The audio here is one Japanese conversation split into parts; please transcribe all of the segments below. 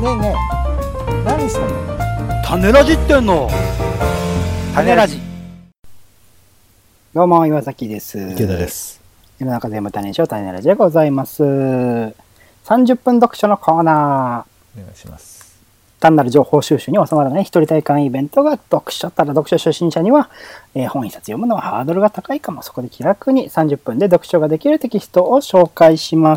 えねえ、何してんの？ 種ラジってんの。種ラジ。 どうも岩崎です。 池田です。 世の中全部種賞種ラジでございます。30分読書のコーナー。お願いします。 単なる情報収集に収まらない一人体感イベントが読書。ただ読書初心者には、本一冊読むのはハードルが高いかも。そこで気楽に30分で読書ができるテキストを紹介します。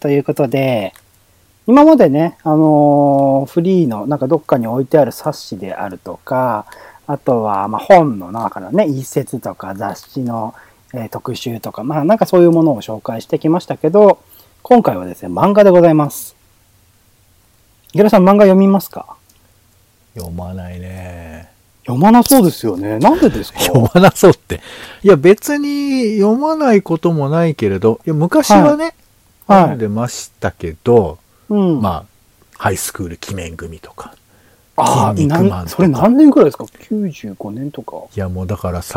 ということで、今までね、フリーのなんかどっかに置いてある冊子であるとか、あとは本の中のね、一節とか雑誌の、特集とか、なんかそういうものを紹介してきましたけど、今回はですね、漫画でございます。池田さん、漫画読みますか？ 読まないね。 読まなそうですよね。なんでですか？ 読まなそうって。いや別に読まないこともないけれど、いや昔はね、読んでましたけど、ハイスクール鬼面組とか。 筋肉マンとか。それ何年くらいですか？95年とか。 いやもうだから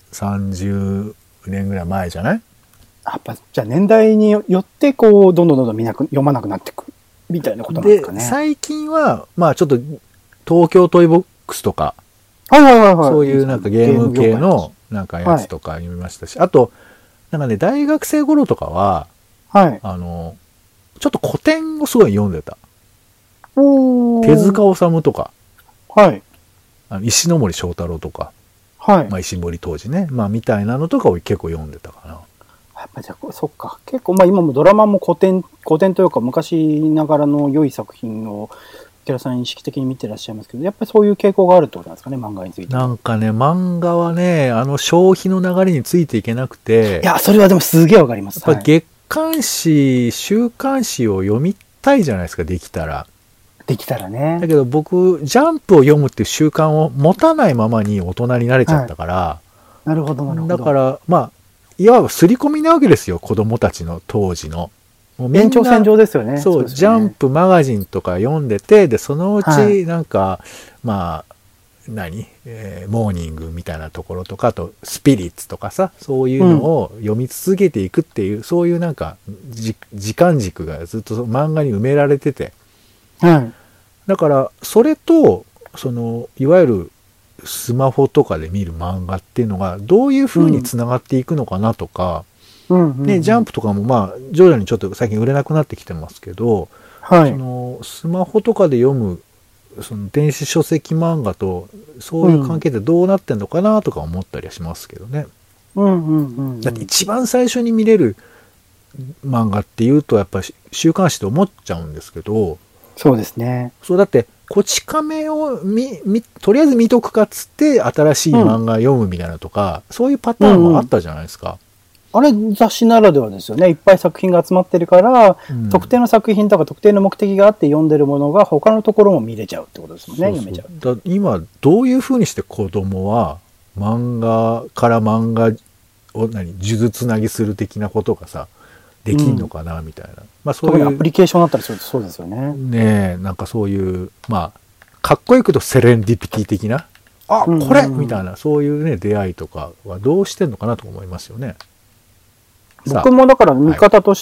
30年ぐらい前じゃない？ やっぱじゃあ年代によってこうどんどん読まなくなってくるみたいなことなんですかね。 で最近はちょっと東京トイボックスとか、そういうなんかゲーム系のなんかやつとか読みましたし、あとなんかね大学生頃とかは、ちょっと古典をすごい読んでた。手塚治虫とか、石ノ森章太郎とか、石森当時ね、みたいなのとかを結構読んでたかな。 やっぱじゃあそっか、結構今もドラマも古典というか昔ながらの良い作品を池田さん意識的に見てらっしゃいますけど、やっぱりそういう傾向があるってことなんですかね、漫画について。 なんかね、漫画はね、消費の流れについていけなくて。 いや、それはでもすげえわかります。 やっぱ月刊誌、週刊誌を読みたいじゃないですか、できたら。 できたらね。 だけど僕、ジャンプを読むっていう習慣を持たないままに大人になれちゃったから。 なるほど、なるほど。 だから、いわば刷り込みなわけですよ、子供たちの当時の。 延長線上ですよね。 そう、ジャンプマガジンとか読んでて、で、そのうち、なんか、モーニングみたいなところとか、あと、スピリッツとかさ、そういうのを読み続けていくっていう、そういうなんか、時間軸がずっと漫画に埋められてて。だから、それと、いわゆる、スマホとかで見る漫画っていうのが、どういう風に繋がっていくのかなとか、ジャンプとかも徐々にちょっと最近売れなくなってきてますけど、スマホとかで読むその電子書籍漫画とそういう関係ってどうなってんのかなとか思ったりはしますけどね。だって一番最初に見れる漫画っていうとやっぱり週刊誌と思っちゃうんですけど。 そうですね。 そうだってこち亀をとりあえず見とくかっつって新しい漫画読むみたいなとか、そういうパターンもあったじゃないですか。 あれ雑誌ならではですよね。いっぱい作品が集まってるから、特定の作品とか特定の目的があって読んでるものが他のところも見れちゃうってことですもんね。読めちゃう。 今どういうふうにして子供は漫画から漫画を数珠つなぎする的なことがさできんのかなみたいな。 そういうアプリケーションだったりするとそうですよね。 ねえ、なんかそういうかっこよくとセレンディピティ的なこれみたいなそういうね出会いとかはどうしてんのかなと思いますよね。 僕もだから見方として、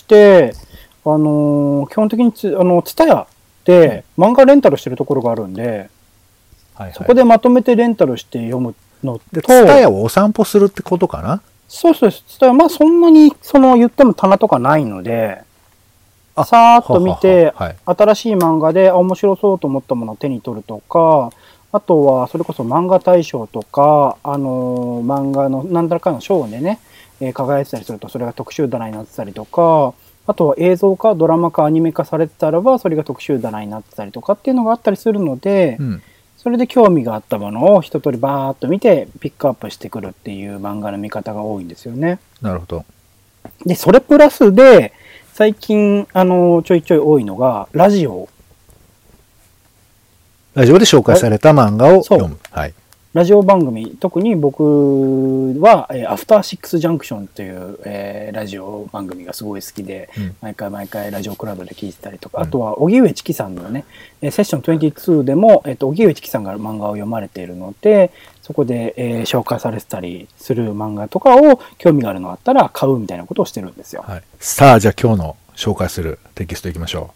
基本的にTSUTAYAで漫画レンタルしてるところがあるんで、そこでまとめてレンタルして読むのと、 TSUTAYAをお散歩するってことかな？ そうです。TSUTAYAそんなに言っても棚とかないので、さーっと見て、新しい漫画で面白そうと思ったものを手に取るとか、あとはそれこそ漫画大賞とか、漫画の何らかの賞でね、輝いてたりするとそれが特集棚になってたりとか、あとは映像化ドラマ化アニメ化されてたらばそれが特集棚になってたりとかっていうのがあったりするので、それで興味があったものを一通りバーッと見てピックアップしてくるっていう漫画の見方が多いんですよね。 なるほど。 でそれプラスで最近ちょいちょい多いのがラジオで紹介された漫画を読む。 ラジオ番組、特に僕は、アフターシックスジャンクションという、ラジオ番組がすごい好きで、毎回ラジオクラブで聞いてたりとか、あとは荻上チキさんのね、セッション22でも、荻上チキさんが漫画を読まれているので、そこで、紹介されてたりする漫画とかを興味があるのがあったら買うみたいなことをしてるんですよ。 さあ、じゃあ今日の紹介するテキストいきましょ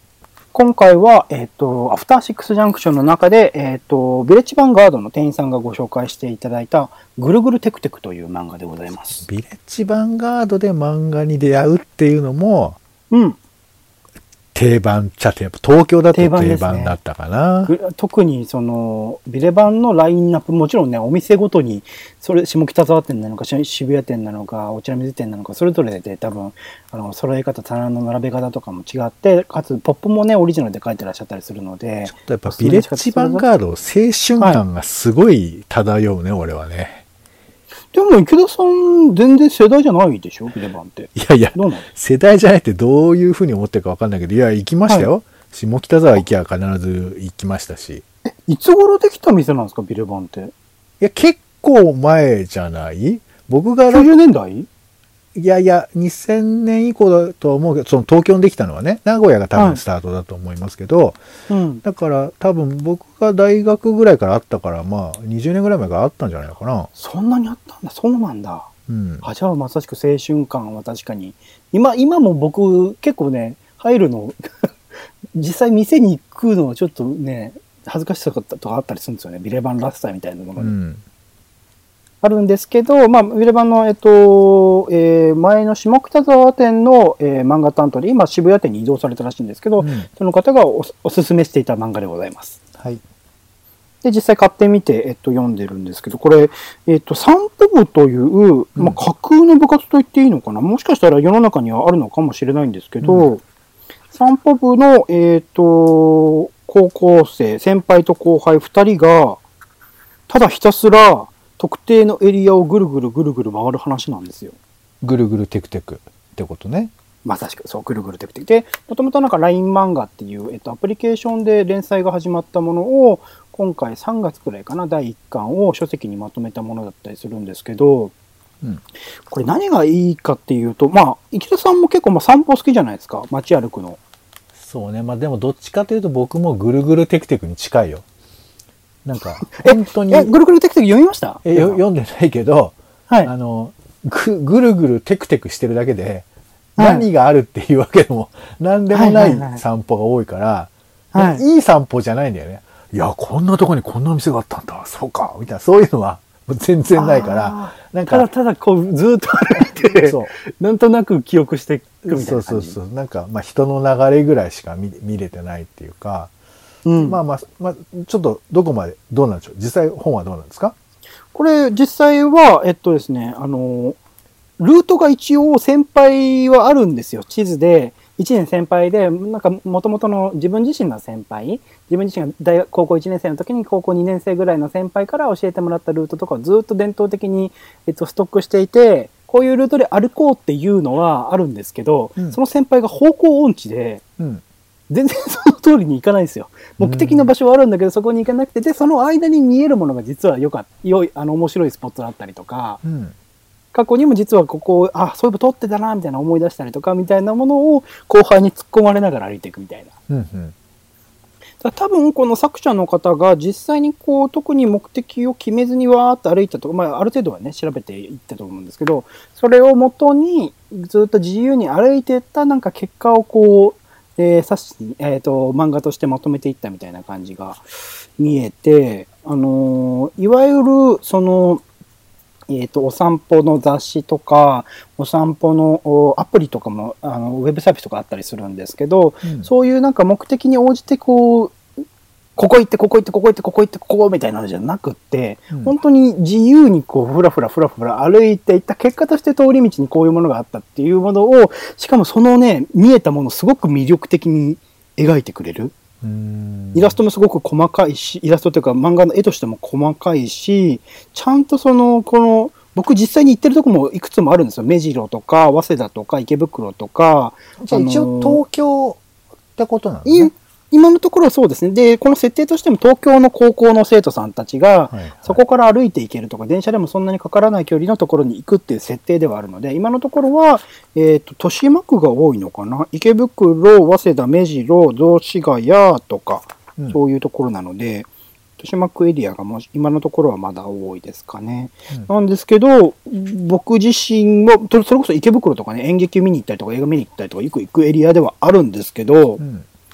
今回は、アフターシックスジャンクションの中で、ヴィレッジヴァンガードの店員さんがご紹介していただいた、ぐるぐるテクテクという漫画でございます。 ヴィレッジヴァンガードで漫画に出会うっていうのも、 うん。 定番っちゃ定番。東京だと定番だったかな。 特にその、ビレバンのラインナップ、もちろんね、お店ごとに、それ、下北沢店なのか、渋谷店なのか、お茶の水店なのか、それぞれで多分、揃え方、棚の並べ方とかも違って、かつ、ポップもね、オリジナルで書いてらっしゃったりするので。 ちょっとやっぱ、ビレッジヴァンガード、青春感がすごい漂うね、俺はね。 でも池田さん全然世代じゃないでしょビレバンって。 いやいや、世代じゃないってどういうふうに思ってるか分かんないけど、いや、行きましたよ。はい、下北沢行きゃ必ず行きましたし。 いつ頃できた店なんですかビレバンって。 いや、結構前じゃない？僕が。 90年代？ いやいや、2000年以降だとは思うけど、その東京にできたのはね、名古屋が多分スタートだと思いますけど、 はい、 だから多分僕が大学ぐらいからあったから、まあ20年ぐらい前からあったんじゃないのかな。 そんなにあったんだ、そうなんだ。 うん。 じゃあまさしく青春感は確かに。今も僕結構ね、入るの、実際店に行くのはちょっとね、恥ずかしさとかあったりするんですよね。ビレバンラスターみたいなものに。うんあるんですけど、まあ、ウィレバンの、前の下北沢店の、漫画担当で、今渋谷店に移動されたらしいんですけど、その方がおすすめしていた漫画でございます。 はい。 で、実際買ってみて、読んでるんですけど、これ、散歩部という、まあ、架空の部活と言っていいのかな、もしかしたら世の中にはあるのかもしれないんですけど、散歩部の、高校生、先輩と後輩2人が、ただひたすら、特定のエリアをぐるぐる回る話なんですよ。 ぐるぐるテクテクってことね。 まさしく、そう、ぐるぐるテクテク。で、もともとなんか LINE 漫画っていう、アプリケーションで連載が始まったものを、今回3月くらいかな、第1巻を書籍にまとめたものだったりするんですけど、これ何がいいかっていうと、まあ、池田さんも結構散歩好きじゃないですか、街歩くの。 そうね、まあでもどっちかというと僕もぐるぐるテクテクに近いよ。なんか、本当に。 ぐるぐるテクテク読みました？ 読んでないけど、 はい、 ぐるぐるテクテクしてるだけで、何があるっていうわけでも、何でもない散歩が多いから、いい散歩じゃないんだよね。いや、こんなとこにこんなお店があったんだ、そうか、みたいな、そういうのは全然ないから、 なんか。ただこう、ずっと歩いて、なんとなく記憶していくみたいな感じ。 そう。なんか、まあ人の流れぐらいしか見れてないっていうか、まあ、ちょっとどこまで、どうなんでしょう。実際本はどうなんですか？ これ、実際は、ですね、ルートが一応先輩はあるんですよ。地図で、1年先輩で、なんか元々の自分自身の先輩、自分自身が高校1年生の時に高校2年生ぐらいの先輩から教えてもらったルートとかをずっと伝統的に、ストックしていて、こういうルートで歩こうっていうのはあるんですけど、その先輩が方向音痴で、全然その通りに行かないんですよ。目的の場所はあるんだけど、そこに行かなくて、で、その間に見えるものが実は面白いスポットだったりとか、過去にも実はここ、そういえば撮ってたな、みたいな思い出したりとか、みたいなものを後輩に突っ込まれながら歩いていくみたいな。多分この作者の方が実際にこう特に目的を決めずにわーっと歩いたとか、まあある程度はね調べていったと思うんですけど、それをもとにずっと自由に歩いていったなんか結果をこう、漫画としてまとめていったみたいな感じが見えて、いわゆるそのお散歩の雑誌とか、お散歩のアプリとかも、ウェブサービスとかあったりするんですけど、そういうなんか目的に応じてこう、ここ行って、ここ行って、ここ行って、ここ行って、ここみたいなのじゃなくって、本当に自由にこう、ふらふら歩いていった結果として通り道にこういうものがあったっていうものを、しかもそのね、見えたものをすごく魅力的に描いてくれる。イラストもすごく細かいし、イラストというか漫画の絵としても細かいし、ちゃんと僕実際に行ってるとこもいくつもあるんですよ。目白とか、早稲田とか、池袋とか。 じゃあ一応東京ってことなんですね。 今のところはそうですね。で、この設定としても東京の高校の生徒さんたちが、そこから歩いていけるとか、電車でもそんなにかからない距離のところに行くっていう設定ではあるので、今のところは、豊島区が多いのかな。池袋、早稲田、目白、雑司ヶ谷とか、そういうところなので、豊島区エリアが今のところはまだ多いですかね。なんですけど、僕自身も、それこそ池袋とかね、演劇見に行ったりとか映画見に行ったりとか、よく行くエリアではあるんですけど、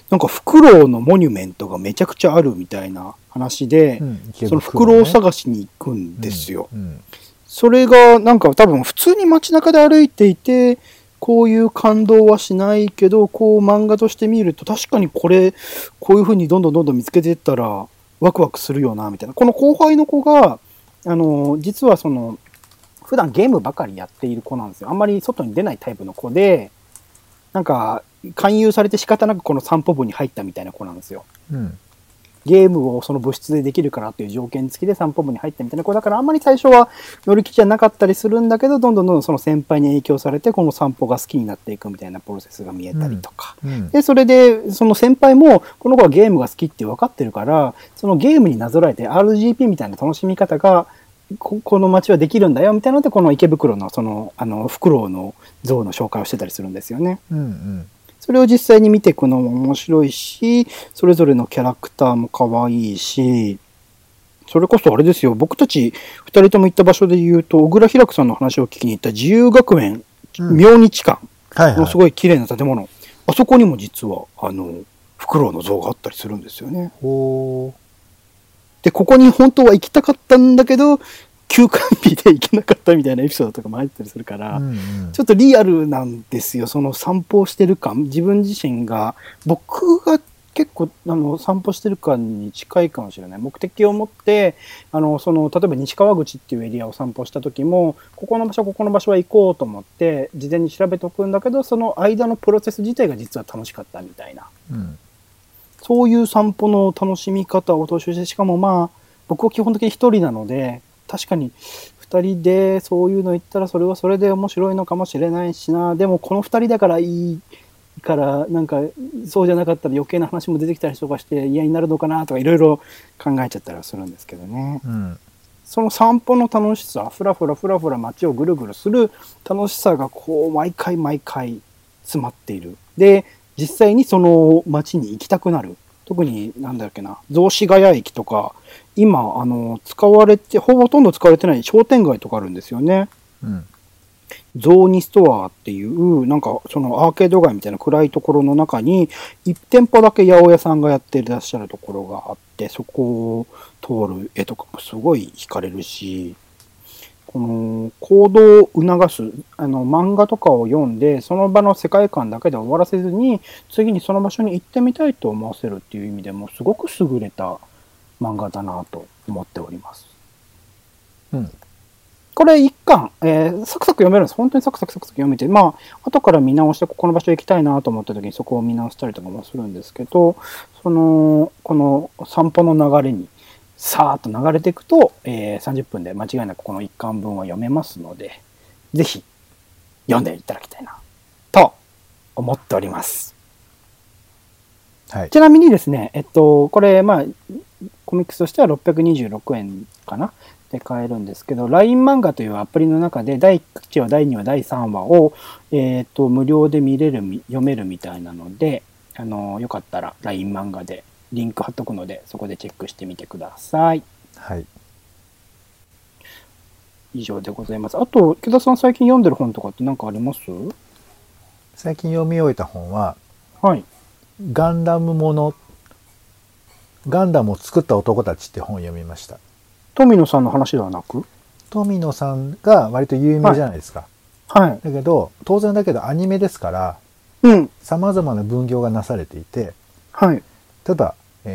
なんかフクロウのモニュメントがめちゃくちゃあるみたいな話で、そのフクロウ探しに行くんですよ。それがなんか多分普通に街中で歩いていて、こういう感動はしないけど、こう漫画として見ると確かにこういう風にどんどん見つけていったらワクワクするよな、みたいな。この後輩の子が、実は普段ゲームばかりやっている子なんですよ。あんまり外に出ないタイプの子で、なんか、勧誘されて仕方なくこの散歩部に入ったみたいな子なんですよ。ゲームをその部室でできるからっていう条件付きで散歩部に入ったみたいな子だから、あんまり最初は乗り気じゃなかったりするんだけど、どんどんその先輩に影響されて、この散歩が好きになっていくみたいなプロセスが見えたりとか。で、それで、その先輩も、この子はゲームが好きって分かってるから、そのゲームになぞらえて RGP みたいな楽しみ方が、この街はできるんだよみたいなので、この池袋のフクロウの像の紹介をしてたりするんですよね。それを実際に見ていくのも面白いし、それぞれのキャラクターも可愛いし、それこそあれですよ、僕たち2人とも行った場所で言うと、小倉平久さんの話を聞きに行った自由学園明日館のすごい綺麗な建物、あそこにも実はフクロウの像があったりするんですよね。で、ここに本当は行きたかったんだけど、休館日で行けなかったみたいなエピソードとかも入ったりするから、ちょっとリアルなんですよ。その散歩してる感、自分自身が、僕が結構散歩してる感に近いかもしれない。目的を持って、例えば西川口っていうエリアを散歩した時も、ここの場所は行こうと思って、事前に調べておくんだけど、その間のプロセス自体が実は楽しかったみたいな。そういう散歩の楽しみ方を踏襲して、しかもまあ、僕は基本的に一人なので、確かに2人でそういうの言ったらそれはそれで面白いのかもしれないしな。でもこの2人だからいいから、なんかそうじゃなかったら余計な話も出てきたりとかして嫌になるのかなとかいろいろ考えちゃったりはするんですけどね。その散歩の楽しさ、ふらふら街をぐるぐるする楽しさがこう毎回詰まっている。で、実際にその街に行きたくなる。特に雑司ヶ谷駅とか、今、ほとんど使われてない商店街とかあるんですよね。ゾーニストアっていう、なんかそのアーケード街みたいな暗いところの中に、1店舗だけ八百屋さんがやっていらっしゃるところがあって、そこを通る絵とかもすごい惹かれるし、この行動を促す漫画とかを読んで、その場の世界観だけで終わらせずに、次にその場所に行ってみたいと思わせるっていう意味でもすごく優れた漫画だなと思っております。これ一巻、サクサク読めるんです。本当にサクサク読めて、まあ後から見直してこの場所行きたいなと思った時にそこを見直したりとかもするんですけど、この散歩の流れにさーっと流れていくと、30分で間違いなくこの1巻分は読めますので、ぜひ読んでいただきたいなと思っております。ちなみにですね、これコミックスとしては626円かなで買えるんですけど、LINE 漫画というアプリの中で第1話、第2話、第3話を、無料で読めるみたいなので、よかったら LINE 漫画でリンク貼っとくので、そこでチェックしてみてください。以上でございます。あと、池田さん最近読んでる本とかって何かあります？ 最近読み終えた本は、ガンダムを作った男たちって本を読みました。 富野さんの話ではなく？ 富野さんが割と有名じゃないですか。だけど、当然だけどアニメですから、様々な分業がなされていて、例えば、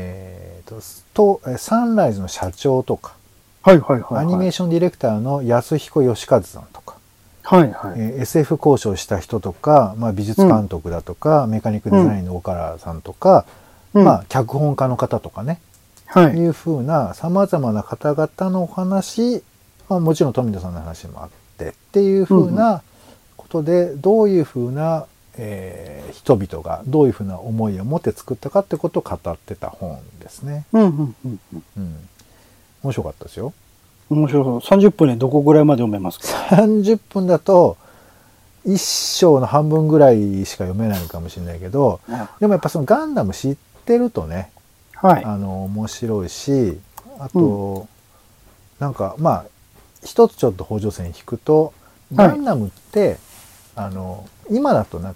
サンライズの社長とか、アニメーションディレクターの安彦義和さんとか、SF 交渉した人とか、美術監督だとか、メカニックデザインの岡原さんとか、脚本家の方とかね、いうふうな様々な方々のお話、もちろん富野さんの話もあってっていうふうなことで、どういうふうな、人々がどういうふうな思いを持って作ったかってことを語ってた本ですね。面白かったですよ。 面白そう。30分でどこぐらいまで読めますか ？30分だと一章の半分ぐらいしか読めないかもしれないけど、でもやっぱそのガンダム知ってるとね、面白いし、あと、なんか一つちょっと補助線引くと、ガンダムって今だとなんか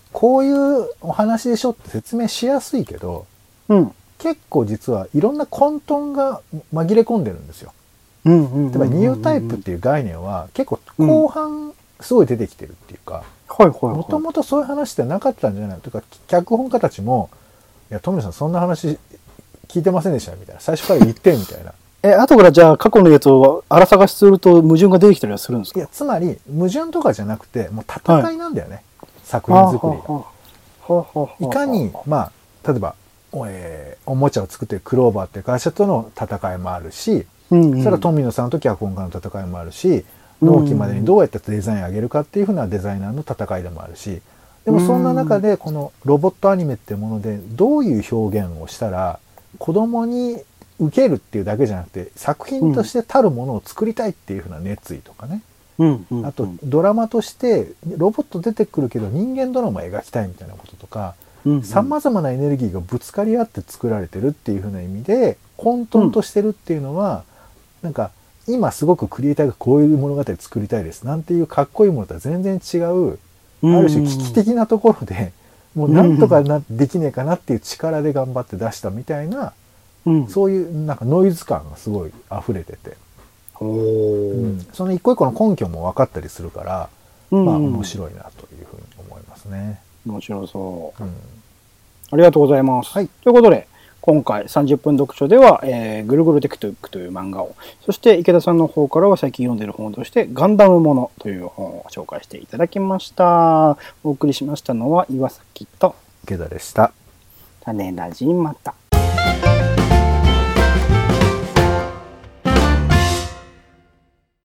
こういうお話でしょって説明しやすいけど、 うん。 結構実はいろんな混沌が紛れ込んでるんですよ。 うんうんうんうん。 例えばニュータイプっていう概念は結構後半すごい出てきてるっていうか、 はいはいはい。 もともとそういう話ってなかったんじゃないのとか、脚本家たちも、いや、富野さんそんな話聞いてませんでしたみたいな。最初から言ってみたいな。 後からじゃあ過去のやつを荒探しすると矛盾が出てきたりはするんですか？ いや、つまり矛盾とかじゃなくて、もう戦いなんだよね。作品作りが。いかに、まあ、例えば、おもちゃを作ってるクローバーっていう会社との戦いもあるし、それから富野さんと脚本家の戦いもあるし、納期までにどうやってデザイン上げるかっていうふうなデザイナーの戦いでもあるし、でもそんな中でこのロボットアニメっていうものでどういう表現をしたら子供に受けるっていうだけじゃなくて作品としてたるものを作りたいっていうふうな熱意とかね、あとドラマとしてロボット出てくるけど人間ドラマ描きたいみたいなこととか、さまざまなエネルギーがぶつかり合って作られてるっていうふうな意味で混沌としてるっていうのは、なんか今すごくクリエイターがこういう物語作りたいですなんていうかっこいいものとは全然違う、ある種危機的なところでもうなんとかできねえかなっていう力で頑張って出したみたいな、そういうなんかノイズ感がすごい溢れてて、その一個一個の根拠も分かったりするから、まあ面白いなというふうに思いますね。 面白そう。ありがとうございます。 はい、 ということで今回30分読書では、ぐるぐるテクトゥックという漫画を、そして池田さんの方からは最近読んでいる本としてガンダムものという本を紹介していただきました。お送りしましたのは岩崎と池田でした。 種ラジまた。